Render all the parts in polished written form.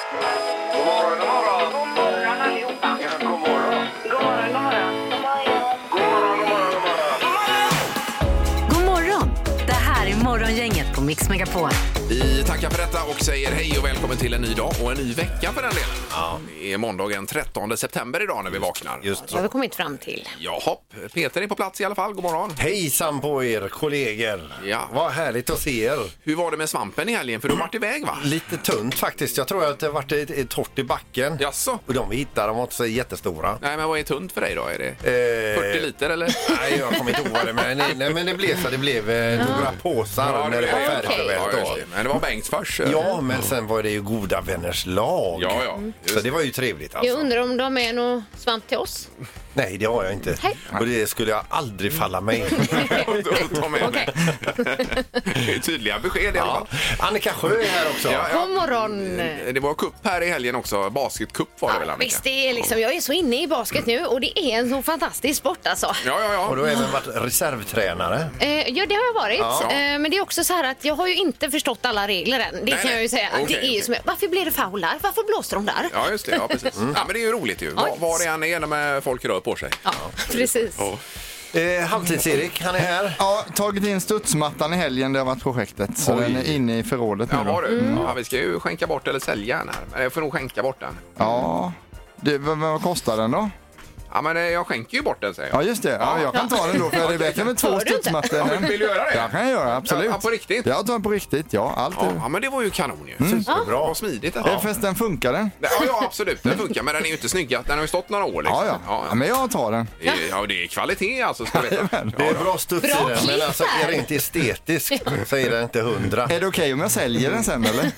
God morgon, god morgon. God morgon allihopa. Ja, god morgon. God morgon, god morgon. God morgon, god morgon, god morgon. God morgon! Det här är Morgongänget på Mix Megapol. Vi tackar för detta och säger hej och välkommen till en ny dag och en ny vecka för den delen. Ja. Det är måndagen 13 september idag när vi vaknar. Just Det har vi kommit fram till. Jaha, Peter är på plats i alla fall. God morgon. Hejsan på er kollegor. Ja. Vad härligt att se er. Hur var det med svampen i helgen? För du har varit iväg, va? Lite tunt faktiskt. Jag tror att det har varit ett torrt i backen. Jaså? Och de vi hittade, de var inte så jättestora. Nej, men vad är tunt för dig då? Är det 40 liter eller? Nej, jag kommer inte ihåg vad det med. Nej, men det blev så. Det blev några påsar när det var färdigt ja, och väl. just det. Men det var Bengtsfors. Ja, men sen var det ju goda vänners lag. Ja. Så det var ju trevligt alltså. Jag undrar om de är någon svamp till oss. Nej, det har jag inte. Hej. Och det skulle jag aldrig falla mig. Ta med Okej. det är tydliga besked i alla fall. Annika Sjö är här också. Ja. God morgon! Det var cup här i helgen också. Basketcup var det väl, Annika? Visst, det är liksom, jag är så inne i basket nu och det är en så fantastisk sport alltså. Ja. Och du har även varit reservtränare. Ja, det har jag varit. Ja. Men det är också så här att jag har ju inte förstått alla regler än. Det kan jag ju säga. Okej, Det är ju som, varför blir det foular? Varför blåser de där? Ja, just det. Ja, precis. Ja, men det är ju roligt ju. Var det än är när folk rör på sig. Ja, precis. Ja. Halvtids-Erik, han är här. Ja, tagit in studsmattan i helgen, det har varit projektet. Så den är inne i förrådet nu Ja, då. har du. Ja, vi ska ju skänka bort eller sälja den här. Men jag får nog skänka bort den. Ja, vad kostar den då? Ja, men jag skänker ju bort den, säger jag. Ja, just det. Ja, jag kan ta den då, för det är bättre med 2 Hör du inte? studsmattor. Ja, men vill du göra det? Jag kan göra, absolut. Ja, på riktigt? Jag tar den på riktigt, ja. Allt är... Ja, men det var ju kanon ju. Superbra. Vad smidigt det. Fast den funkar den? Ja, absolut. Den funkar, men den är ju inte snygg. Den har ju stått några år liksom. Ja, men jag tar den. Ja, det är kvalitet alltså, ska du veta. Det är bra studs i Bra den, men alltså klipp här. rent estetiskt så är det inte 100. Är det okej om jag säljer den sen, eller?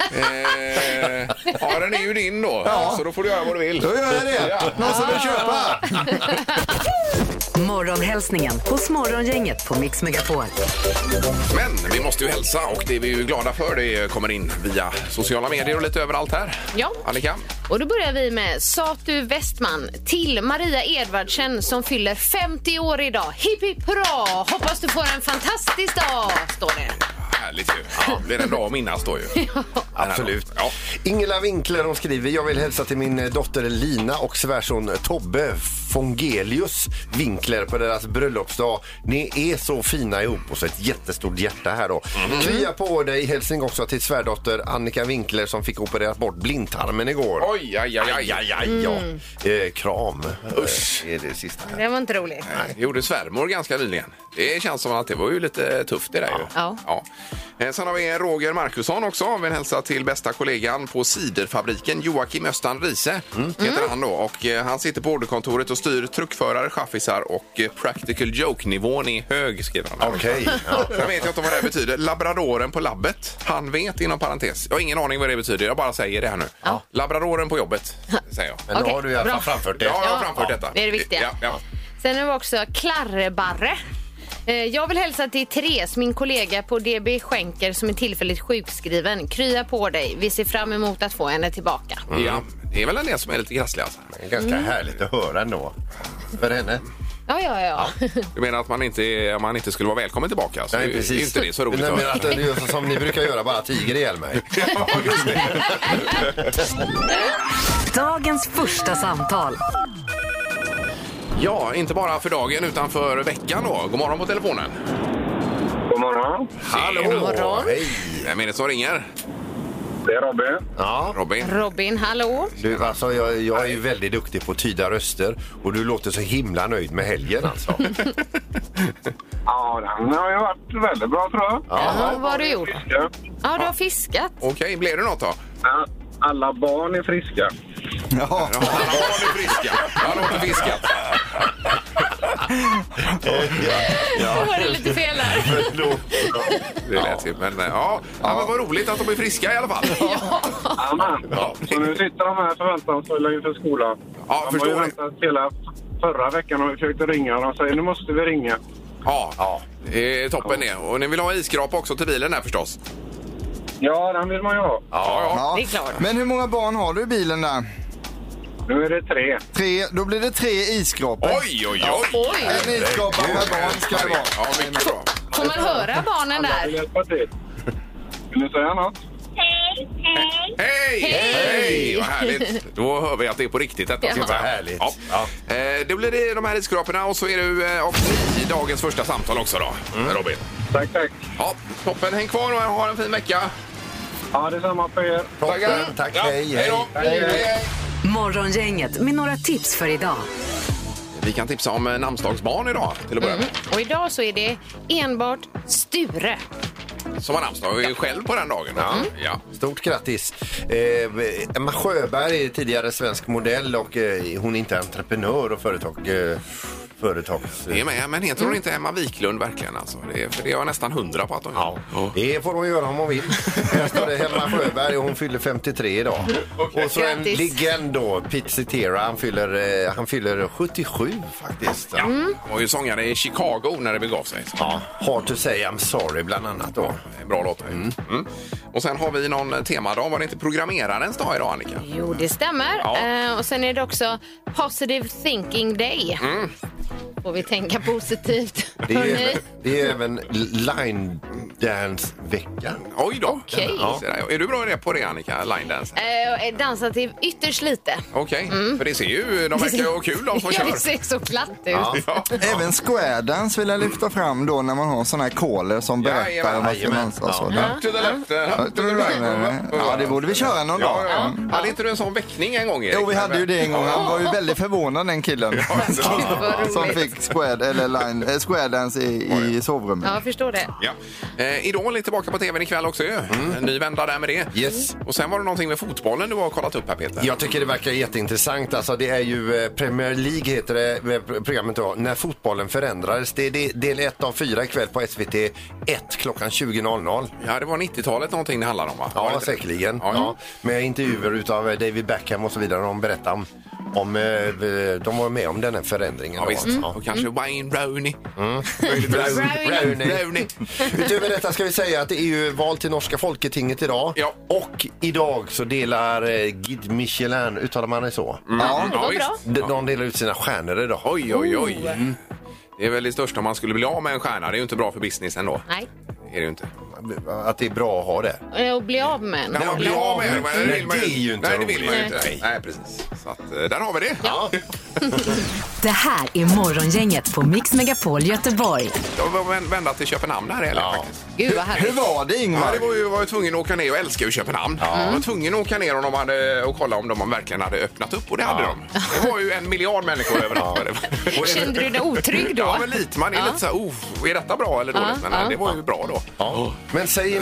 Ja, den är ju din då. Ja. Så då får du göra vad du vill. Då gör jag det. Någon som vill köpa? Morgonhälsningen hos Morgongänget på Mix Megapol. Men vi måste ju hälsa och det är vi ju glada för. Det kommer in via sociala medier och lite överallt här. Ja. Annika? Och då börjar vi med Satu Westman till Maria Edvardsen som fyller 50 år idag. Hipp hipp hurra! Hoppas du får en fantastisk dag, står det. Härligt ju. Ja, det är en dag att minnas då ju. Absolut. Ja. Ingela Winkler, hon skriver: jag vill hälsa till min dotter Lina och svärson Tobbe Fongelius Winkler på deras bröllopsdag. Ni är så fina ihop, och så ett jättestort hjärta här då. Krya på dig, hälsning också till svärdotter Annika Winkler som fick opererat bort blindtarmen igår. Oj, aj. Ja. Kram. Usch. Är det sista här. Det var inte roligt. Nej, det gjorde svärmor ganska nyligen. Det känns som att det var ju lite tufft det där ju. Ja. Sen har vi Roger Markusson också. Vi hälsar till bästa kollegan på ciderfabriken, Joakim Östan Riese heter han då. Och han sitter på orderkontoret och styr truckförare, chaffisar och practical joke-nivån är hög, skriver han. Okej. Sen vet jag inte vad det betyder. Labradoren på labbet. Han vet inom parentes. Jag har ingen aning vad det betyder. Jag bara säger det här nu. Ja. Labradoren på jobbet, säger jag. Men då Okej, har du i alla fall bra. framfört det. Ja, jag har framfört detta. Det är det viktiga. Ja. Sen har vi också Klarrebarre. Jag vill hälsa till Therese, min kollega på DB Skänker som är tillfälligt sjukskriven. Krya på dig. Vi ser fram emot att få henne tillbaka. Ja, det är väl en del som är lite krasslig alltså. Det är ganska härligt att höra ändå. För henne. Ja. Du menar att man inte skulle vara välkommen tillbaka? Alltså, Nej, det är precis. inte det så roligt. Nej, men att det är så som ni brukar göra, bara tiger ihjäl mig. Ja, just det. Dagens första samtal. Ja, inte bara för dagen utan för veckan då. God morgon på telefonen. God morgon. Hallå. God morgon. Hej. Vem är det som ringer? Det är Robin. Ja. Robin. Robin, hallå. Du, alltså, jag är ju väldigt duktig på att tyda röster, och du låter så himla nöjd med helgen alltså. Ja, den har ju varit väldigt bra, tror jag. Ja, vad har du gjort? Ja. Ja, du har fiskat. Okej, blev det något då? Alla barn är friska. Ja. Ja, alla barn är friska. Han har inte fiskat. Då var det lite fel här. Det lät ju, men ja, men vad roligt att de är friska i alla fall. Amen. Så nu sitter de här förväntansfulla inför skolan. Ja, de förstår har ju det. väntat hela förra veckan och försökte ringa. Och de säger, nu måste vi ringa. Ja, det är toppen det. Och ni vill ha isskrap också till bilen där förstås. Ja, den vill man ju ha. Ja. Det är klart. Men hur många barn har du i bilen där? Nu är det 3. 3, då blir det 3 isskrapor. Oj. En isskrapa per barn ska det vara. Ja, mycket bra. Får man höra barnen Alla vill där? hjälpa till. Vill du säga något? Hej! härligt. Då hör vi att det är på riktigt detta. Ja. Vad härligt. Ja. Det blir det de här risskraporna och så är du och ni dagens första samtal också då, Robin. Tack. Ja, toppen. Häng kvar och ha en fin vecka. Ja, detsamma för er. Toppen. Tack, Ja, hej. då. Hej. Morgongänget med några tips för idag. Vi kan tipsa om namnsdagsbarn idag till att börja med. Och idag så är det enbart Sture. Som har namnsdag. Jag är själv på den dagen. Ja. Stort grattis. Emma Sjöberg är tidigare svensk modell och hon är inte entreprenör och företags... Det är med, men heter hon inte Emma Wiklund verkligen alltså? För det är jag nästan 100 på att hon Ja, det får hon göra om hon vill. Här står det Emma Sjöberg och hon fyller 53 idag. Och så en Grattis. legend då, Pete Cetera, han fyller 77 faktiskt. Ja. Han var ju sångare i Chicago när det begav sig. Ja, Hard to say I'm sorry bland annat då. Bra låt. Och sen har vi någon temadag. Var det inte programmerarens dag idag, Annika? Jo, det stämmer. Ja. Och sen är det också Positive Thinking Day. Får vi tänka positivt. Det är även Line Dance-veckan. Oj då. Okej. Ja. Är du bra på det, Annika? Line dance? Dansat till ytterst lite. Okej, för det ser ju, de verkar ju kul de som Ja, kör. det ser så platt ut. Ja. Även square dance vill jag lyfta fram då när man har såna här caller som berättar om vad ska man och så. Up to the left, up to the right. Ja, det borde vi köra någon dag. Ja. Hade inte du en sån väckning en gång, Erik? Jo, vi hade ju det en gång. Han var ju väldigt förvånad, den killen. Vad Som roligt. fick square dance i sovrummet. Ja, jag förstår det. Ja. Idol är tillbaka på tvn ikväll också ju. En ny vända där med det. Yes. Och sen var det någonting med fotbollen du har kollat upp här, Peter. Jag tycker det verkar jätteintressant. Alltså, det är ju Premier League heter det programmet då. När fotbollen förändrades. Det är del 1 av 4 ikväll på SVT 1 klockan 20.00. Ja, det var 90-talet någonting det handlar om, va? Var det Ja, inte? säkerligen. Ja. Ja. Med intervjuer utav David Beckham och så vidare. De berättar om de var med om den här förändringen. Ja, då. visst. Och kanske Wayne Rooney. Rooney. Utöver detta ska vi säga att det är ju val till norska folketinget idag. Ja. Och idag så delar Guide Michelin, uttalar man det så? Ja. Det går bra. De delar ut sina stjärnor idag. Oj. Det är väl det största om man skulle bli av med en stjärna. Det är ju inte bra för business ändå. Nej. Är det ju inte. Att det är bra att ha det. Och bli av med en. När man blir av med det, men Nej, det är ju inte Nej, det vill man ju roligt. inte. Nej, precis. Så att, där har vi det. Ja. Det här är Morgongänget på Mix Megapol Göteborg. Jag var vända till Köpenhamn här eller faktiskt. Gud vad Hur härligt. var det, Ja, Ingmar? det var ju tvungen att åka ner och älska ju Köpenhamn. Jag var tvungen att åka ner och kolla om de verkligen hade öppnat upp, och det hade de. Det var ju 1 miljard människor överallt. Kände du dig otrygg då? Ja, men lite. Man är lite så här, är detta bra eller dåligt? Men det var ju bra då. Ja. Men säg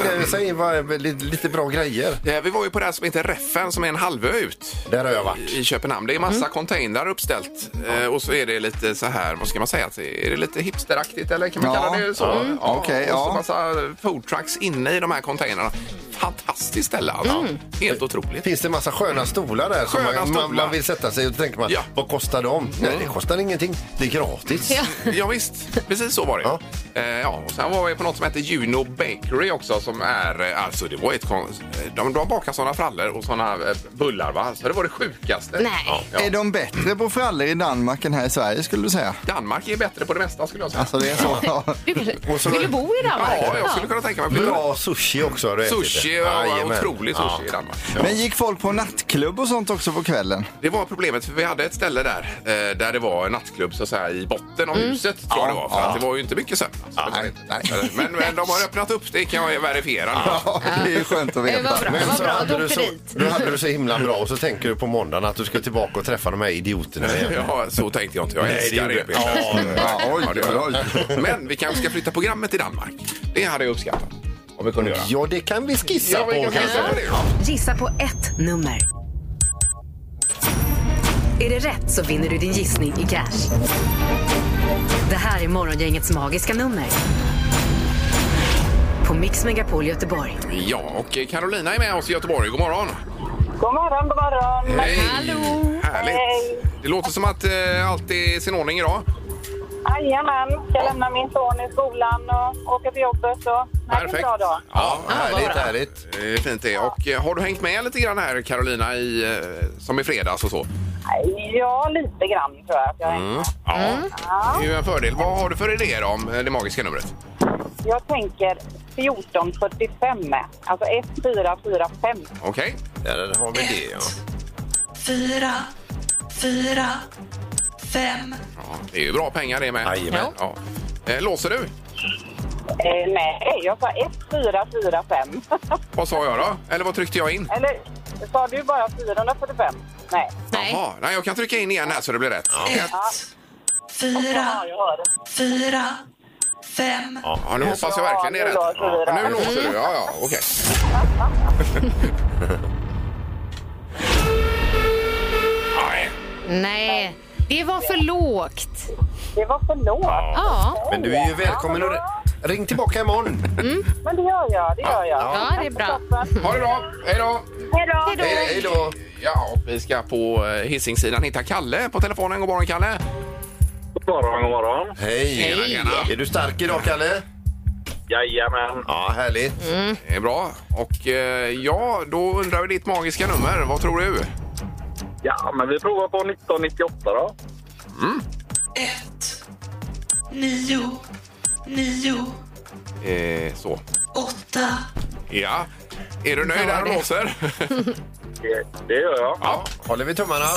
lite bra grejer. Vi var ju på det här som heter Reffen, som är en halvö ut Där har jag varit. i Köpenhamn. Det är massa containrar uppställt och så är det lite så här, vad ska man säga? Är det lite hipsteraktigt eller kan man Ja. kalla det så? Ja, Okej, och så ja. massa food trucks inne i de här containrarna. Fantastiskt ställe alltså. Helt otroligt. Finns det en massa sköna stolar där som Sköna stolar. man vill sätta sig och då tänker man, Ja. vad kostar de? Nej, det kostar ingenting. Det är gratis. Ja. Ja visst, precis så var det. Ja. Och sen var vi på något som heter Juno Bakery också, som är, alltså det var de bakar sådana frallor och sådana bullar, va? Så det var det sjukaste. Nej. Ja. Är de bättre på frallor i Danmark än här i Sverige, skulle du säga? Danmark är bättre på det mesta, skulle jag säga. Alltså det är så. Vill du bo i Danmark? Ja, jag skulle kunna tänka mig. Bra sushi också har du ätit. Sushi, ja, Jajamän. otrolig sushi i Danmark. Men gick folk på nattklubb och sånt också på kvällen? Det var problemet, för vi hade ett ställe där det var en nattklubb så att säga, i botten av huset, tror jag det var. För att det var ju inte mycket sömn. Alltså, Nej. men de har öppnat upp, det kan jag verifiera. Ja, det är skönt att Det veta. var bra. Det var bra att du åkte dit. Då hade du så himla bra och så tänker du på måndagen att du ska tillbaka och träffa de här idioterna igen. Ja, så tänkte jag inte. Jag älskar det. Ja, oj, oj. Men vi kanske ska flytta programmet till Danmark. Det hade jag uppskattat. Om vi kunde göra. Ja, det kan vi skissa Ja, vi på kan kanske. göra det. Gissa på ett nummer. Är det rätt så vinner du din gissning i cash. Det här är Morgongängets magiska nummer. På Mix Megapol Göteborg. Ja, och Carolina är med oss i Göteborg. God morgon. God morgon, god morgon. Hej. Hallå. Härligt. Hej. Det låter som att allt är i sin ordning idag. Jajamän, ska lämna min son i skolan och åka till jobbet. Så det är en bra dag. Ja, Härligt. det är fint det. Och har du hängt med lite grann här, Carolina, som i fredags och så? Ja, lite grann tror jag att jag är. Ja, det är ju en fördel. Vad har du för idéer om det magiska numret? Jag tänker 1445, alltså 1445. Okej. Där har vi det, ja. 4, 4, 5. Ja, det är ju bra pengar det med. Jajamän. Ja. Låser du? Nej, jag sa 1, 4, 4, 5. Vad sa jag då? Eller vad tryckte jag in? Eller sa du bara 445? Nej. Jaha, nej, jag kan trycka in igen här så det blir rätt. 1, 4, 4, 5. Ja, nu hoppas jag verkligen det är rätt. Ja, nu låser du, ja, okej. Nej, det var för lågt. Det var för lågt. Ja, Men du är ju välkommen att ring tillbaka imorgon. Men det gör jag. ja det är bra. Ha det bra, hej då! Hej då. Hej då. Ja, och vi ska på Hisingssidan hitta Kalle på telefonen. God morgon, Kalle. God morgon. Hej. Tjena. Är du stark idag, Kalle? Jajamän. Ja, härligt. Det är bra. Och ja, då undrar vi ditt magiska nummer. Vad tror du? Ja, men vi provar på 1998 då. 1, 9, 9, Så. 8. Ja. Är du nöjd där och låser? Det gör jag. Ja. Håller vi tummarna?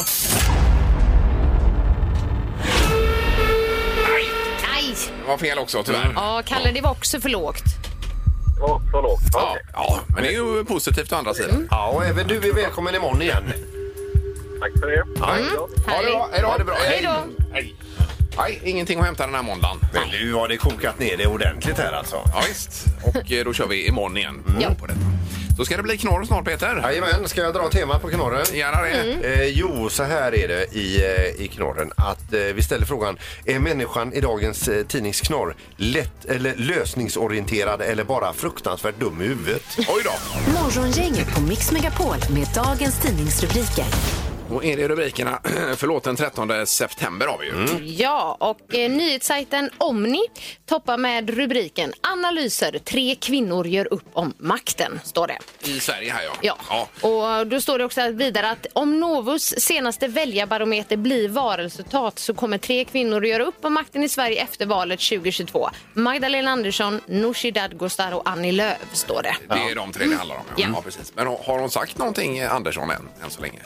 Nej. Det var fel också, tyvärr. Ja, Kalle, det var också för lågt. Ja, så lågt. Ja, ja, men det är ju positivt å andra sidan. Ja, och även du är välkommen imorgon igen. Tack för det. Ha det bra. Hej då. Ha det bra. Hej då. Hej. Nej, ingenting att hämta den här måndagen. Men nu har det kokat ner det ordentligt här alltså. Ja, visst. Och då kör vi imorgon igen på detta. Då ska det bli knorr snart, Peter. Jajamän, ska jag dra tema på knorren? Gärna det. Jo, så här är det i knorren att vi ställer frågan: är människan i dagens tidningsknorr lätt eller lösningsorienterad eller bara fruktansvärt dum i huvudet? Oj då. Morgongänget på Mix Megapol med dagens tidningsrubriker. Då är det rubrikerna. Förlåt, den 13 september har vi ju. Ja, och nyhetssajten Omni toppar med rubriken Analyser, 3 kvinnor gör upp om makten, står det. I Sverige här, ja. Ja, och då står det också vidare att om Novus senaste väljarbarometer blir valresultat så kommer 3 kvinnor att göra upp om makten i Sverige efter valet 2022. Magdalena Andersson, Nooshi Dadgostar och Annie Lööf, står det. Det är de 3 det handlar om. Ja, precis. Men har hon sagt någonting, Andersson, än så länge?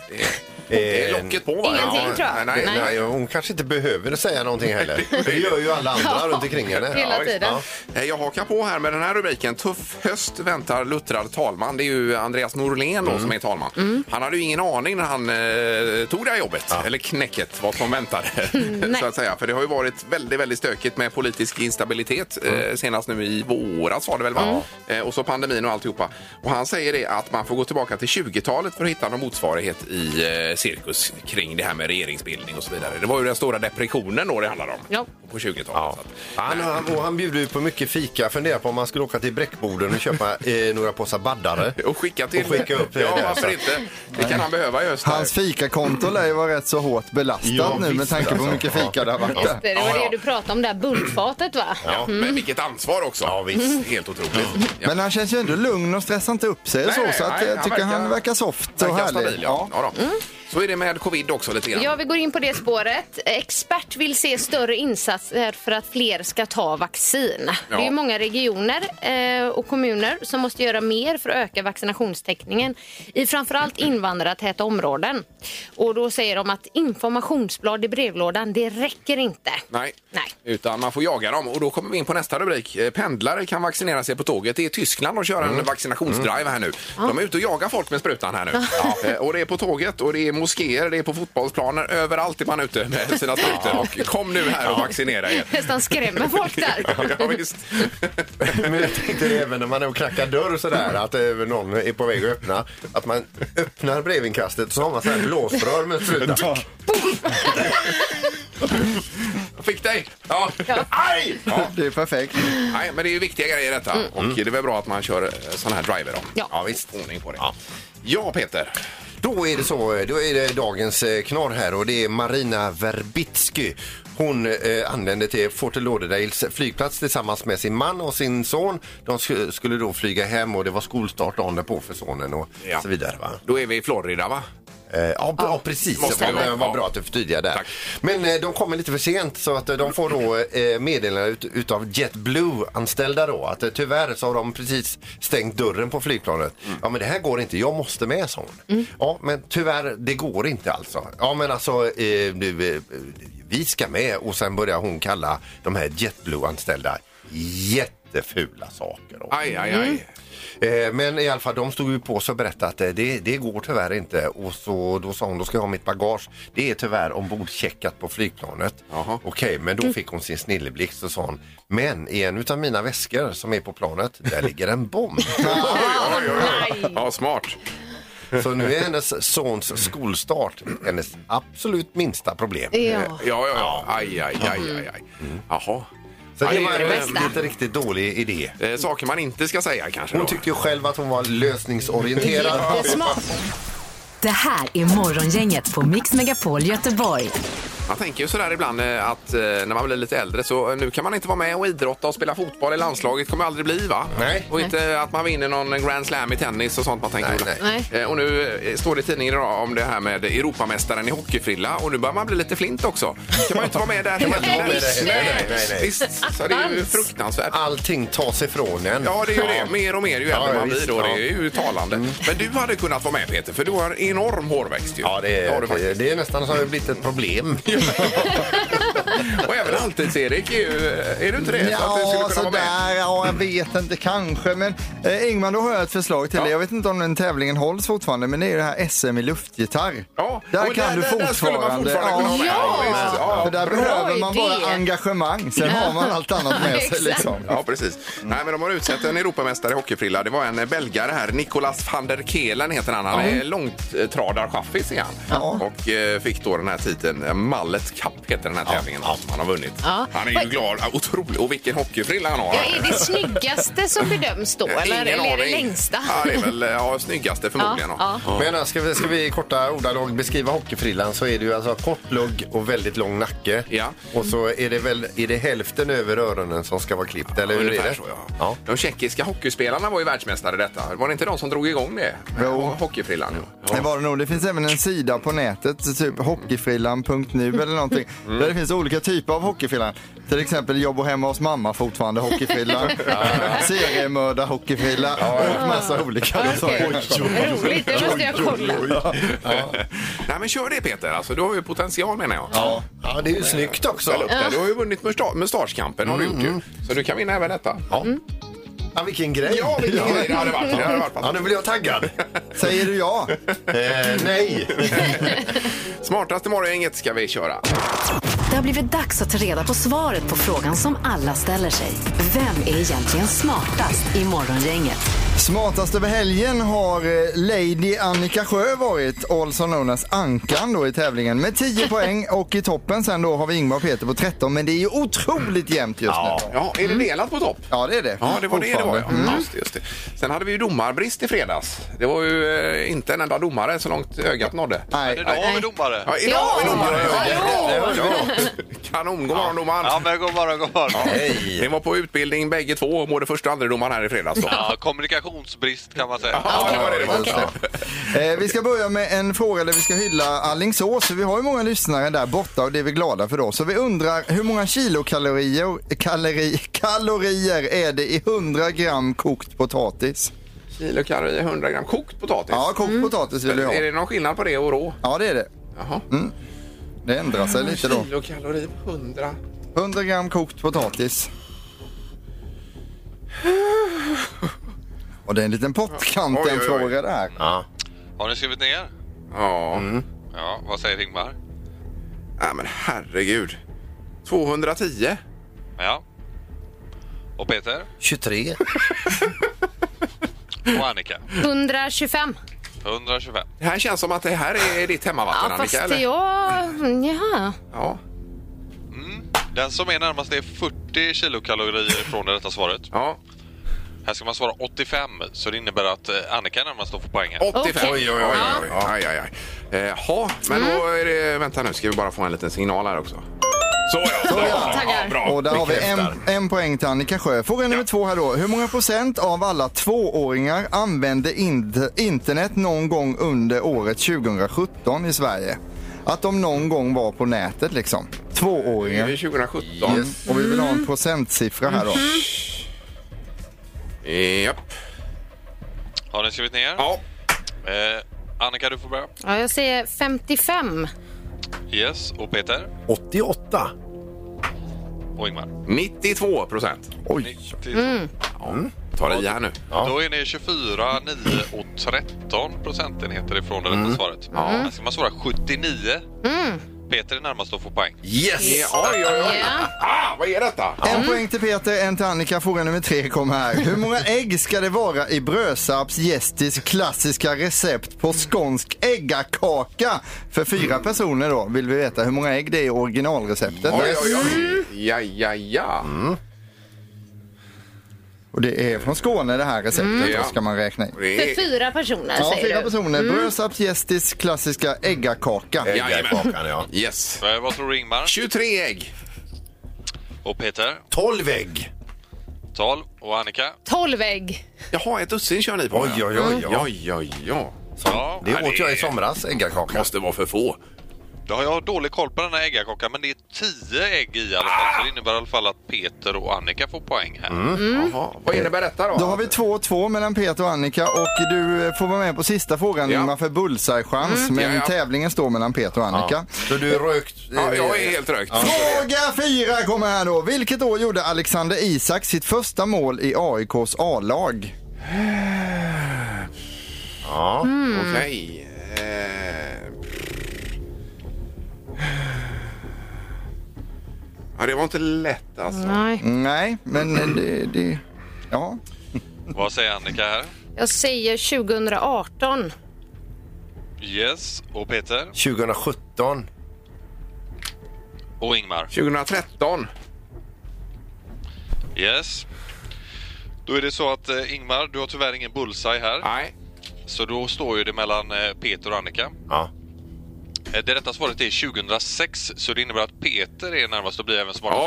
Det är locket på, va? Ingenting, tror jag. Nej, hon kanske inte behöver säga någonting heller. Det gör ju alla andra runt omkring henne. Hela tiden. Ja. Jag hakar på här med den här rubriken. Tuff höst väntar luttrad talman. Det är ju Andreas Norlén då, som är talman. Han hade ju ingen aning när han tog det här jobbet. Eller knäcket, vad som väntade. Så att säga. För det har ju varit väldigt, väldigt stökigt med politisk instabilitet. Senast nu i våras var det väl, va? Och så pandemin och alltihopa. Och han säger det att man får gå tillbaka till 20-talet för att hitta någon motsvarighet i cirkus kring det här med regeringsbildning och så vidare. Det var ju den stora depressionen då det handlade om på 20-talet. Ja. Han bjuder ju på mycket fika. Funderar på om man skulle åka till Bräckboden och köpa några påsar baddare. Och skicka upp. Ja, varför inte? Det kan han behöva just här. Hans fikakonto lär ju vara rätt så hårt belastat nu med tanke på hur mycket fika det har varit där. Det var det du pratade om, där bultfatet, va? Ja, men vilket ansvar också. Ja, visst. Helt otroligt. Ja. Men han känns ju ändå lugn och stressar inte upp sig så att jag tycker han verkar soft och härlig. Stabil, ja. Så är det med covid också lite grann. Ja, vi går in på det spåret. Expert vill se större insatser för att fler ska ta vaccin. Det är ju många regioner och kommuner som måste göra mer för att öka vaccinationstäckningen i framförallt invandrartäta områden. Och då säger de att informationsblad i brevlådan, det räcker inte. Nej, utan man får jaga dem. Och då kommer vi in på nästa rubrik. Pendlare kan vaccinera sig på tåget. Det är Tyskland och kör en vaccinationsdrive här nu. De är ute och jagar folk med sprutan här nu. Och det är på tåget och det är moskéer, det är på fotbollsplaner. Överallt är man ute med sina sprutor. Och kom nu här och vaccinera er. Nästan skrämmer folk där. Ja, visst. Men jag tänkte det även när man är och knackar dörr sådär, att någon är på väg att öppna, att man öppnar brevinkastet så har man så här blåsrör med sprutan. Fick dig! Ja. Aj! Ja, det är perfekt. Nej, men det är ju viktiga grejer detta. Och det är väl bra att man kör sån här driver då. Ja, visst. Ordning på det. Ja, Peter. Då är det så, då är det dagens knorr här och det är Marina Verbitsky. Hon anlände till Fort Lauderdales flygplats tillsammans med sin man och sin son. De skulle då flyga hem och det var skolstart dagen på för sonen och så vidare, va? Då är vi i Florida, va? Ja, precis. Det var bra att du förtydligade där. Tack. Men de kommer lite för sent så att de får då meddelande utav JetBlue-anställda då. Att tyvärr så har de precis stängt dörren på flygplanet. Ja, men det här går inte. Jag måste med, sån. Ja, men tyvärr, det går inte alltså. Ja, men alltså vi ska med. Och sen börjar hon kalla de här JetBlue-anställda jättefula saker. Aj. Men i alla fall, de stod ju på sig och berättade att det går tyvärr inte. Och så, då sa hon, då ska jag ha mitt bagage. Det är tyvärr ombordcheckat på flygplanet. Okej, men då fick hon sin snilleblixt och sa hon, men i en utav mina väskor som är på planet, där ligger en bomb. Ja, smart. Så nu är hennes sons skolstart hennes absolut minsta problem. Ja. Aj. Jaha. Så det var en inte riktigt dålig idé. Saker man inte ska säga kanske. Hon tyckte ju själv att hon var lösningsorienterad. Det här är Morgongänget på Mix Megapol Göteborg. Man tänker ju sådär ibland att när man blir lite äldre så nu kan man inte vara med och idrotta och spela fotboll i landslaget. Kommer aldrig bli, va? Nej. Och inte att man vinner någon Grand Slam i tennis och sånt man tänker. Nej. Och nu står det i tidningen idag om det här med Europamästaren i hockeyfrilla och nu börjar man bli lite flint också. Kan man inte vara med där? Nej. Visst, så det är ju fruktansvärt. Allting tas ifrån en. Ja, det är ju det. Mer och mer ju äldre man blir då. Det är ju talande. Men du hade kunnat vara med, Peter, för du har en enorm hårväxt ju. Ja, det är nästan så har det blivit ett problem. Och även Halvtids-Erik är du inte det? Ja, att du skulle kunna vara med? jag vet inte, kanske. Men Ingmar, då har jag ett förslag till dig. Jag vet inte om den tävlingen hålls fortfarande, men det är ju det här SM i luftgitarr. Ja, där kan du fortfarande. För där behöver man bara engagemang. Sen har man allt annat med sig. Liksom. Ja, precis. Nej, men de har utsett en Europamästare i hockeyfrilla. Det var en belgare här, Nicolas van der Kelen heter han. Han är långtradarchaffis igen. Och fick då den här titeln. Mallet Cup heter den här tävlingen som han har vunnit. Han är ju glad, otroligt. Och vilken hockeyfrilla han har. Ja, är det snyggaste som bedöms då? Eller är det längsta? Ja, det är väl snyggaste förmodligen. Men ska vi i korta ordalag beskriva hockeyfrillan så är det ju alltså kortlugg och väldigt lång nacke. Ja. Och så är det hälften över öronen som ska vara klippt, eller hur är det? Så, ja. De tjeckiska hockeyspelarna var ju världsmästare i detta. Var det inte de som drog igång det? Hockeyfrillan. Det var det nog. Det finns även en sida på nätet, typ hockeyfrillan.nu eller någonting. Där det finns olika typer av hockeyfrillan. Till exempel Jobb och hemma hos mamma fortfarande hockeyfrillan. Seriemördar hockeyfrillan och massa olika. Roligt, det måste jag kolla. Nej, men kör det, Peter. Alltså, du har ju potential, menar jag. Ja, det är ju snyggt också. Du har ju vunnit mustaschkampen, har du gjort ju. Så du kan vinna även detta. Ja, vilken grej. Ja, vilken grej det hade varit. Ja, nu blir jag taggad. Säger du ja? Nej. Smartaste morgongänget ska vi köra. Det har blivit dags att ta reda på svaret på frågan som alla ställer sig. Vem är egentligen smartast i Morgongänget? Smartast över helgen har Lady Annika Sjö varit, also known as Ankan då i tävlingen med 10 poäng och i toppen sen då har vi Ingmar och Peter på 13, men det är ju otroligt jämnt just nu. Ja, är det delat på topp? Ja, det är det. Ja, det var det var. Just det. Sen hade vi ju domarbrist i fredags. Det var ju inte en enda domare så långt ögat nådde. Nej. Idag har vi domare. Ja, idag har vi domare. Kanon, god morgon domaren. Ja, men god morgon. Hej. Ni var på utbildning bägge två, både första och andra domaren här i fredags då. Ja, kommunikationsbrist kan man säga. Ja, det var det. Vi ska börja med en fråga där vi ska hylla Alingsås. Vi har ju många lyssnare där borta och det är vi glada för då. Så vi undrar hur många kilokalorier är det i 100 gram kokt potatis? Kilokalorier, 100 gram kokt potatis? Ja, kokt potatis vill jag ha. Är det någon skillnad på det och rå? Ja, det är det. Jaha. Det ändrar sig lite då. Kilokalorier, 100 gram kokt potatis. Och det är en liten pottkanten-fråga där. Ja. Har ni skrivit ner? Ja. Ja, vad säger Ingmar? Nej, men herregud. 210. Ja. Och Peter? 23. Och Annika? 125. 125. Det här känns som att det här är ditt hemmavatten, Ja, Annika, fast eller? Ja. Den som är närmast är 40 kilokalorier från det rätta svaret. Ja. Här ska man svara 85, så det innebär att Annika är närmast att få poäng. 85. Oj. Men då är det... Vänta nu, ska vi bara få en liten signal här också. Taggar. Bra. Och där har vi en poäng till Annika Sjö. Fråga nummer 2 här då. Hur många procent av alla 2-åringar använde internet någon gång under året 2017 i Sverige? Att de någon gång var på nätet liksom. 2-åringar. Det är 2017. Yes. Och vi vill ha en procentsiffra här då. Japp. Har ni skrivit ner? Ja. Annika, du får börja. Ja, jag säger 55. Yes. Och Peter? 88. Och Ingmar? 92%. Oj. 90. Ta i här nu. Då är ni 24, 9 och 13 procentenheter ifrån det rätta svaret. Här ska man svara 79. Peter är närmast att få poäng. Yes! Oj. Vad är detta? En poäng till Peter, en till Annika. Fråga nummer 3 kommer här. Hur många ägg ska det vara i Brösarps Gästis klassiska recept på skånsk äggakaka? För 4 personer då vill vi veta hur många ägg det är i originalreceptet. Ja. Och det är från Skåne det här receptet, då ska man räkna in. För 4 personer Ja, säger 4 du. personer. Brösarps Gästis klassiska äggakaka. Äggakakan, ja. Yes. Vad tror du, Ingmar? 23 ägg. Och Peter? 12 ägg. 12. Och Annika? 12 ägg. Jaha, ett dussin kör ni på. Oj. Ja, Det åt jag i somras, äggakaka. Måste vara för få. då har jag dålig koll på den här äggakakan, men det är 10 ägg i alla fall. Så det innebär i alla fall att Peter och Annika får poäng här. Jaha. Vad innebär detta då? Då har vi 2-2 mellan Peter och Annika och du får vara med på sista frågan Ingmar, för bullseye-chans. Men tävlingen står mellan Peter och Annika. Så du är rökt? Ja, jag är helt rökt. Fråga 4 kommer här då. Vilket år gjorde Alexander Isak sitt första mål i AIKs A-lag? Ja. Okej. Ja, det var inte lätt alltså. Nej, men det ja. Vad säger Annika här? Jag säger 2018. Yes. Och Peter? 2017. Och Ingmar? 2013. Yes. Då är det så att Ingmar, du har tyvärr ingen bullseye här. Nej. Så då står ju det mellan Peter och Annika. Ja. Det rätta svaret är 2006, så det innebär att Peter är närmast att bli även smartast.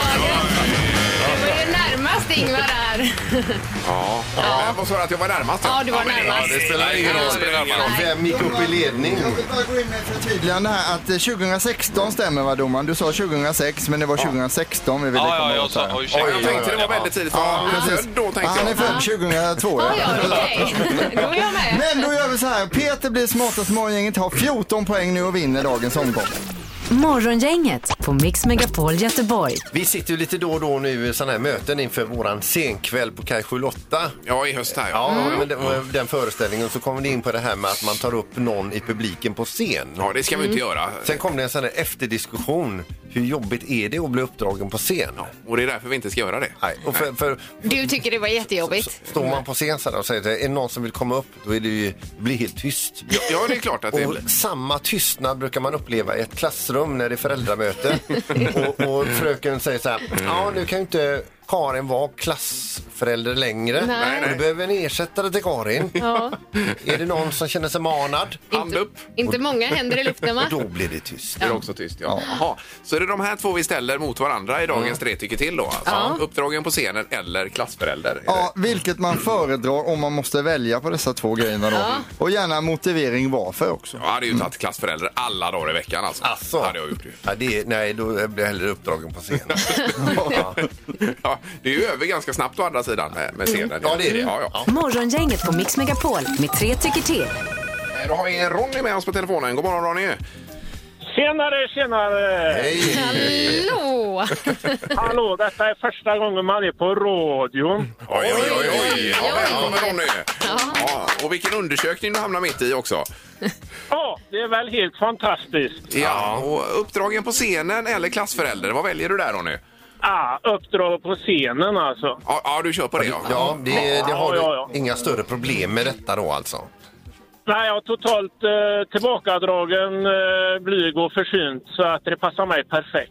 Det var ju närmast Ingmar där. Ja. Vad sa du att jag var närmast? Ja, du var närmast. Det spelar ingen roll. Vem gick upp i ledning? Jag vill bara gå in med ett förtydligande här att 2016 stämmer, va domaren? Du sa 2006, men det var 2016 vi ville komma åt här. Jag tänkte det var väldigt tidigt. Han är född 2002. Okej. Då är jag med. Men då gör vi så här. Peter blir smartast morgongänget, har 14 poäng nu och vinner dagens omgång. Morgongänget på Mix Megapol Göteborg. Vi sitter ju lite då och då nu i sådana här möten inför våran senkväll på Kaj 78. Ja, i höst här. Ja, men den föreställningen så kommer det in på det här med att man tar upp någon i publiken på scen. Ja, det ska vi inte göra. Sen kom det en sån här efterdiskussion. Hur jobbigt är det att bli uppdragen på scen? Ja, och det är därför vi inte ska göra det. Nej, och för Du tycker det var jättejobbigt. står man på scen så här och säger att är det någon som vill komma upp, då är det ju, blir helt tyst. Ja, det är klart att det blir. Och samma tystnad brukar man uppleva i ett klassrum när det är föräldramöte. och fröken säger så här: ja, nu kan ju inte Karin var klassförälder längre. Nej. Och du behöver en ersättare till Karin. Ja. Är det någon som känner sig manad? Hand upp. Inte många händer i luften, va? Då blir det tyst. Det är också tyst, ja. Jaha. Så är det de här två vi ställer mot varandra i dagens 3 tycker till då? Alltså. Uppdragen på scenen eller klassförälder? Ja, vilket man föredrar om man måste välja på dessa två grejerna då. Och gärna motivering varför också. Jag hade ju tagit klassförälder alla dagar i veckan alltså. Asså? Hade jag gjort det. Ja, nej, då blir jag hellre uppdragen på scenen. Ja, det är ju över ganska snabbt å andra sidan med scenen. Ja, det är det. Ja. Morgongänget på Mix Megapol med 3 tycker till. Då har vi Ronny med oss på telefonen. God morgon, Ronny. Tjenare! Hej! Hallå! Hallå, detta är första gången man är på radion. Oj. Ja, välkommen, Ronny. Ja, och vilken undersökning du hamnar mitt i också. Ja, det är väl helt fantastiskt. Ja, och uppdragen på scenen eller klassförälder, vad väljer du där, Ronny? Uppdrag på scenen alltså. Ja, du kör på det. Ja, det har Ja. du inga större problem med detta då alltså? Nej, jag är totalt tillbakadragen, blyg och försynt så att det passar mig perfekt.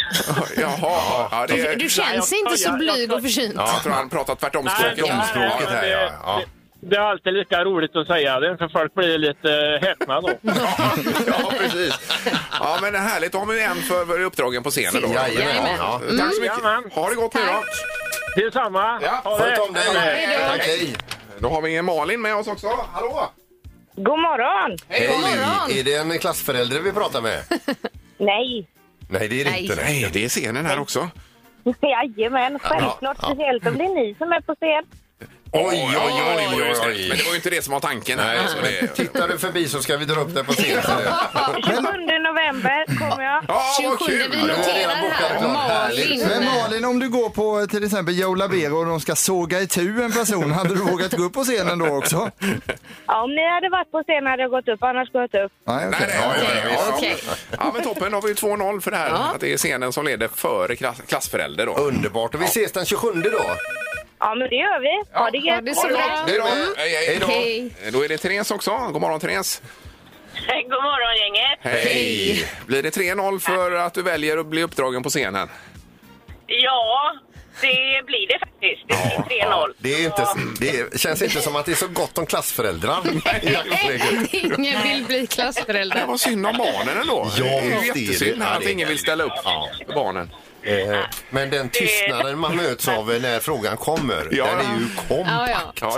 Jaha. Ja, Du känns inte så blyg och försynt. Ja, jag tror han pratar tvärtom språket. Omspråket här, ja. det är alltid lika roligt att säga det, för folk blir lite häpna då. Ja, precis. Ja, men det är härligt. Då har vi en för uppdragen på scenen då. Jajamän. Ja. Tack så mycket. Ha det gott nu då. Detsamma. Ja, Sköt om dig. Tack, hej. Då har vi Malin med oss också. Hallå! God morgon! Hej. Är det en klassförälder vi pratar med? Nej. Nej, det är det inte. Nej, det är scenen här också. Jajamän, självklart. Speciellt om det är ni som är på scen. Oj. Men det var ju inte det som var tanken här. Nej, Så det... Tittar du förbi så ska vi dra upp det på scenen. 27 november kommer jag. Ja, vad 27, kul! vi noterar här. Malin. Men Malin, om du går på till exempel Joe Labero och de ska såga itu en person, hade du vågat gå upp på scenen då också? Ja, om ni hade varit på scenen hade jag gått upp, annars går jag inte upp. Nej, okej. Okej. Ja, men toppen. Då har vi ju 2-0 för det här. Att det är scenen som leder före klassförälder då. Underbart. Och vi ses den 27 då. Ja, men det gör vi. Ha det gött. Det är så bra. Hej då. Hej då. Hej. Då är det Therese också. God morgon, Therese. God morgon, gänget. Hej. Blir det 3-0 för att du väljer att bli uppdragen på scenen? Ja, det blir det faktiskt. Det blir 3-0. Det känns inte som att det är så gott om klassföräldrar i dagsläget. Ingen vill bli Det klassförälder. var synd om barnen ändå. Ja, det är ju visst är det. jättesynd Ja, att det är ingen vill ställa upp för barnen. Men den tystnaden man möts av när frågan kommer, Ja. den är ju kompakt. Ja.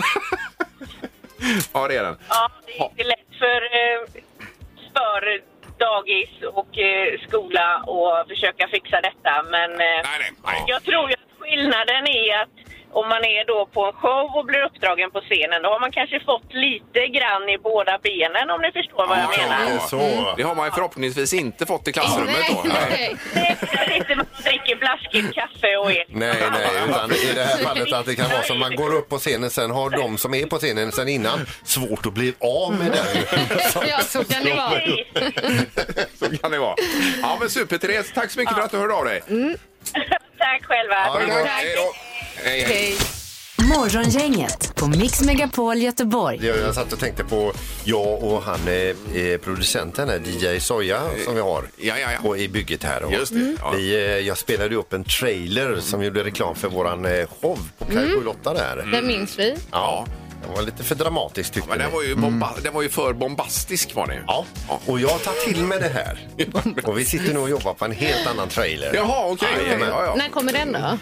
Ja, det är den. Ja, det är inte lätt för dagis och skola och försöka fixa detta. Men Nej. jag tror att skillnaden är att om man är då på en show och blir uppdragen på scenen, då har man kanske fått lite grann i båda benen, om ni förstår vad jag menar. Ja, så. Det har man ju förhoppningsvis inte fått i klassrummet då. Nej. Det är inte man dricker blaskigt kaffe och äter. Nej, utan i det här fallet att det kan vara som man går upp på scenen, sen har de som är på scenen sen innan svårt att bli av med den. Ja, så kan det vara. Så kan det vara. Ja, men super, Therese. Tack så mycket för att du hörde av dig. Tack själva. Ja, det är gott. Hej då. Hej. Hej. Morgongänget på Mix Megapol Göteborg. Jag satt och tänkte på jag och han producenten här, DJ Soja som vi har Ja. och i bygget här. Och Just det. Ja. jag spelade ju upp en trailer som gjorde reklam för våran show på Kaj 8 där. Det minns vi. Ja, det var lite för dramatiskt tyckte Men vi. den var ju för bombastisk var det. Ja, och jag tar till med det här. Och vi sitter nu och jobbar på en helt annan trailer. Jaha, okej. Ja. När kommer den då?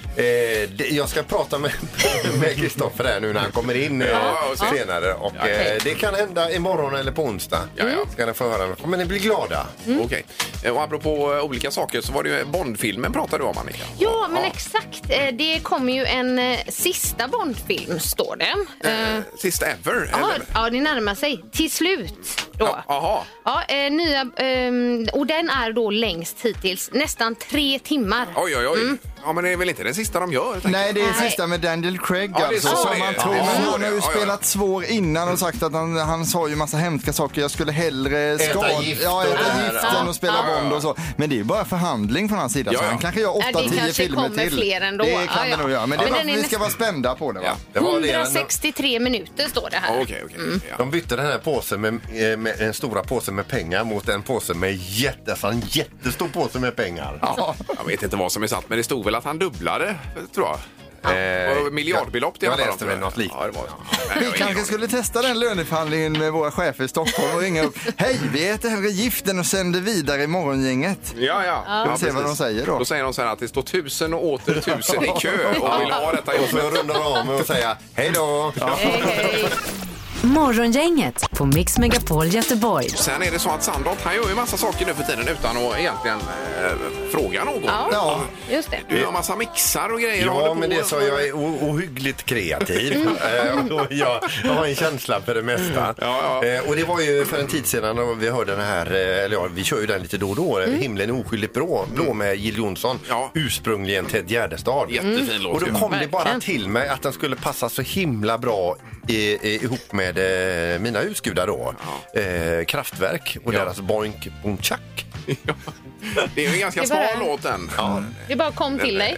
Jag ska prata med Kristoffer här nu när han kommer in senare. Och det kan hända imorgon eller på onsdag. Ja. Ska ni få höra. Kommer ni bli glada? Okej. Och apropå olika saker så var det ju Bondfilmen pratade du om, Annika. Ja, men exakt. Det kommer ju en sista Bondfilm, står det. Sista ever? Ja, det närmar sig. Till slut då. Jaha. Ja, nya, och den är då längst hittills. Nästan 3 timmar. Oj. Ja, men det är väl inte den sista de gör? Nej, det är sista med Daniel Craig Ja, det är alltså, så som det är. man tror. Ja, Men han har ju ja. spelat svår innan och sagt att han sa ju massa hemska saker. Jag skulle hellre Äta gift äta gift än att spela Ja. Bond och så. Men det är ju bara förhandling från hans sida. Ja. Så han kanske gör 8-10 kanske filmer kommer till. fler ändå. Det kan Ja. det nog göra. Men det är Men bara den är vi ska vara spända på det, va? Ja. Det var det. 163 minuter står det här. Okej. Ja. De bytte den här påsen med en stora påse med pengar mot en påse med en jättestor påse med pengar. Ja. Jag vet inte vad som är satt, men det stod väl att han dubblade, tror jag. Och miljardbelopp det jag handlar om, läste väl tror jag. något liknande. Ja, det var. Vi kanske skulle testa den löneförhandlingen med våra chefer i Stockholm och ringa upp. Hej, vi äter hellre giften och sänder vidare i morgongänget. Ja. Vi får se vad de säger då. Då säger de så här att det står 1000 och åter 1000 i kö och vill ha detta Och så jobbet. rundar de om och säger hej då. Hej. Morgongänget på Mix Megapol Göteborg. Sen är det så att Sandholt, han gör ju massa saker nu för tiden utan att egentligen fråga någon. Ja, just det. Du gör massa mixar och grejer. och håller Ja, på men det och- så jag är ohyggligt kreativ. Och jag har en känsla för det mesta. Ja. Och det var ju för en tid sedan och vi hörde den här, eller ja, vi kör ju den lite då och då. Himlen är oskyldigt blå med Jill Johnson. Ja. Ursprungligen Ted Gärdestad. Jättefin låt. Och då kom det bara Verkligen. till mig att den skulle passa så himla bra ihop med mina husgudar då. Kraftwerk och deras Boink Boom Chuck. Det är ju en ganska Det är bara- smal låt den. Det bara kom till dig.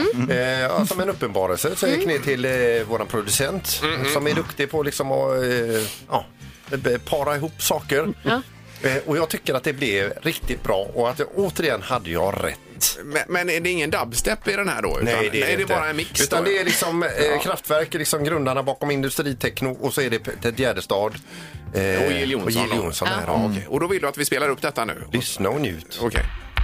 Ja. Som en uppenbarelse så gick ner till våran producent som är duktig på liksom att para ihop saker. Ja. Och jag tycker att det blev riktigt bra och att återigen hade jag rätt. Men är det ingen dubstep i den här då? Utan, nej, det är det bara en mix? Utan då? det är liksom Kraftwerk, liksom grundarna bakom Industritekno och så är det Ted Gärdestad och Jill Johnson. Här. Ja, okay. Och då vill du att vi spelar upp detta nu? Lyssna och njut. Okej.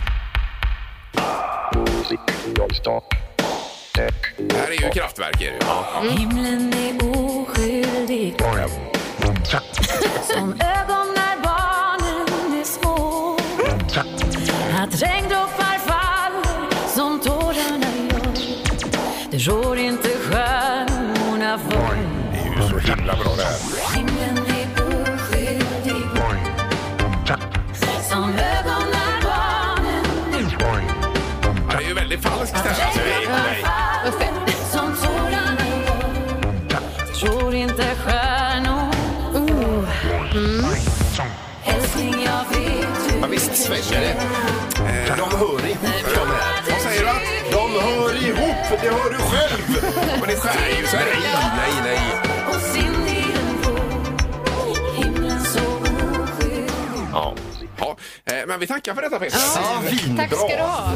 Det här är ju Kraftwerk. Är det ju. Ja. Himlen är oskyldig som ögon när barnen är små. Att regndroppar faller som tårarna gör. Det rår inte stjärnorna för. Det är ju så himla bra det här. Himlen är oskyldig som ögon när barnen Det är ju väldigt falskt det här. Alltså, nej. som tårarna gör. Det rår inte stjärnor. Älskling, jag vet hur. Ja, visst svänger det. De hör ihop, de här. Vad säger du? De hör ihop, det hör du själv. Men det skär ju så här. Nej. Och sin egen på himlen så oskyldig. Ja, men vi tackar för detta, Peter. Ja, tack ska du ha.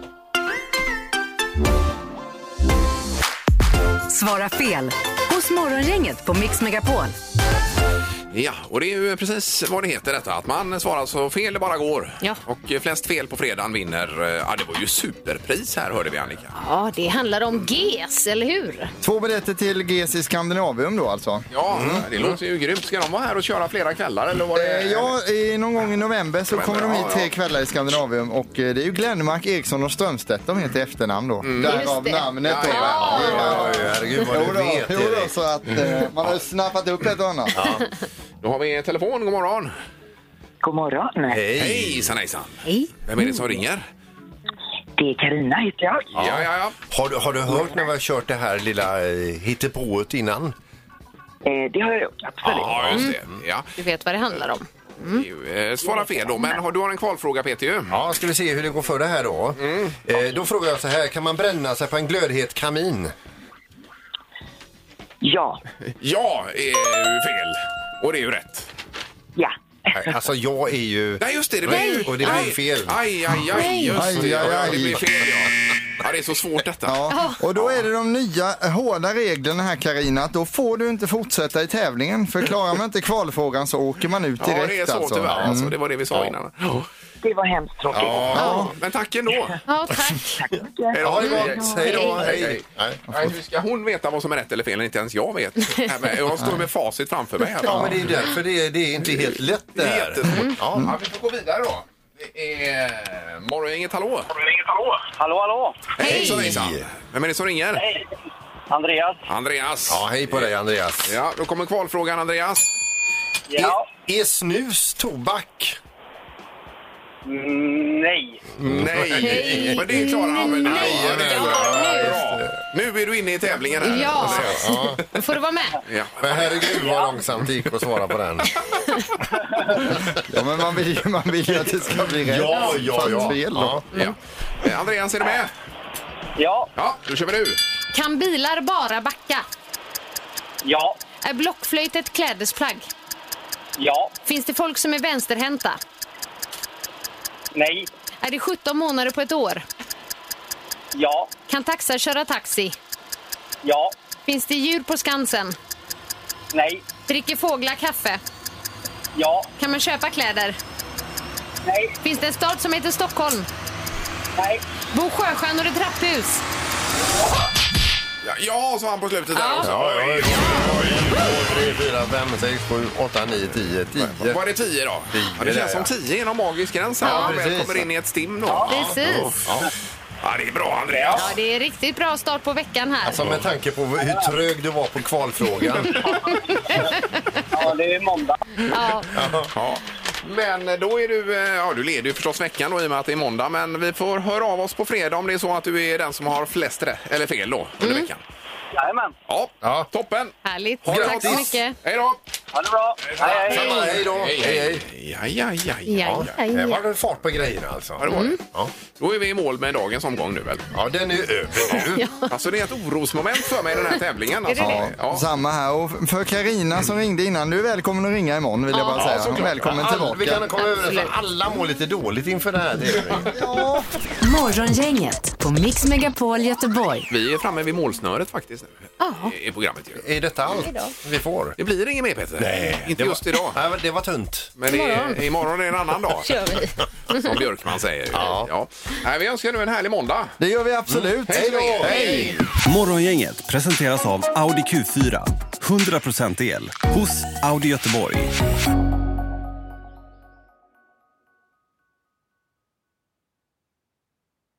Svara fel hos Morgongänget på Mix Megapol. Ja, och det är ju precis vad det heter detta. Att man svarar så fel det bara går. Ja. Och flest fel på fredagen vinner. Ja, det var ju superpris här, hörde vi, Annika. Ja, det handlar om GES, eller hur? 2 biljetter till GES i Skandinavium då alltså. Ja, det låter ju grymt. Ska de vara här och köra flera kvällar? Eller var det... Ja, någon gång i november så kommer de hit 3 kvällar i Skandinavium. Och det är ju Glenmark, Eriksson och Strömstedt. De heter efternamn då. Därav namnet då. Herregud vad du vet. Jo då, så att man har snappat upp ett och annat. Då har vi en telefon. God morgon. God morgon. Hej, hejsan. Hej. Vem är det som ringer? Det är Carina heter jag. Ja. Har du hört när vi har kört det här lilla hittepået innan? Det har jag gjort, absolut. Ja, just det. Ja. Du vet vad det handlar om. Svara fel då, men du har en kvalfråga, Peter ju. Ja, ska vi se hur det går för det här då. Då frågar jag så här, kan man bränna sig på en glödhet kamin? Ja. Ja, är ju fel. Och det är ju rätt. Ja. Alltså jag är ju... Nej, just det. Det blir ju... Och det blir fel. Aj, just det. Ja, det blir fel, ja, det är så svårt detta. Ja. Och då är det de nya hårda reglerna här, Carina, att då får du inte fortsätta i tävlingen. För klarar man inte kvalfrågan så åker man ut direkt. Ja, det är så alltså. tyvärr. Alltså, det var det vi sa innan. Det var hemskt tråkigt. Ja, men tack ändå. Ja, tack. Tack så mycket. Ha det gott. Hej då. Hej. Nej, hur ska hon veta vad som är rätt eller fel när inte ens jag vet? Jag står med facit framför mig här. Ja, men det är därför det är inte helt lätt Det är där. jättesvårt. Ja, vi får gå vidare då. Det är Morgongänget, hallå. Hallå. Hejsan. Vem är det som ringer? Hej. Andreas. Ja, hej på dig Andreas. Ja, då kommer kvalfrågan, Andreas. Ja. Är snus tobak? Nej. Nej. Men det klarar han väl. Nu är du inne i tävlingen här. Ja, då får du vara med. Ja. Men herregud vad långsamt det gick att svara på den. Ja, men man vill ju att det ska bli rätt. Ja. Fel då. Ja. Andreas, är du med? Ja. Ja, då kör vi nu. Kan bilar bara backa? Ja. Är blockflöjt ett klädesplagg? Ja. Finns det folk som är vänsterhänta? Nej. Är det 17 månader på ett år? Ja. Kan taxar köra taxi? Ja. Finns det djur på Skansen? Nej. Dricker fåglar kaffe? Ja. Kan man köpa kläder? Nej. Finns det en stad som heter Stockholm? Nej. Bor sjöstjärnor i trapphus? Ja, så han på slutet där också. Ja. 3, 4, 5, 6, 7, 8, 9, 10. Var det 10 då? 10 det känns som 10 är någon magisk gräns här. Ja, Man kommer in i ett stim då. Precis. Ja, det är bra, Andreas. Ja, det är riktigt bra start på veckan här. Alltså med tanke på hur trög du var på kvalfrågan. Ja, det är måndag. Ja. Men då är du leder ju förstås veckan då, i och med att det är måndag. Men vi får höra av oss på fredag om det är så att du är den som har flest rätt, eller fel då under veckan. Jajamän. Ja, toppen. Härligt. Ha det Tack så gott. mycket. Hej då. Ha det bra. Hej, hej. Samma, hej då. Hej. Ja. Det var det fart på grejerna alltså. Ja, det var det. Ja. Då är vi i mål med dagens omgång nu väl? Ja, den är över nu. Alltså det är ett orosmoment för mig i den här tävlingen. Alltså. Ja, samma här. Och för Carina som ringde innan, du är välkommen att ringa imorgon vill jag bara säga. såklart. Välkommen tillbaka. Vi kan komma över för alla mår lite dåligt inför det här tävlingen. Morgongänget på Mix Megapol Göteborg. Vi är framme vid målsnöret faktiskt nu i programmet. Ju. Är detta allt vi får? Det blir inget mer Peter. Nej, inte just idag. Nej, det var tunt. Men imorgon är en annan dag. Kör vi. Som Björkman säger. Ja. Nej, vi önskar nu en härlig måndag. Det gör vi absolut. Hej då! Hej! Morgongänget presenteras av Audi Q4. 100% el hos Audi Göteborg.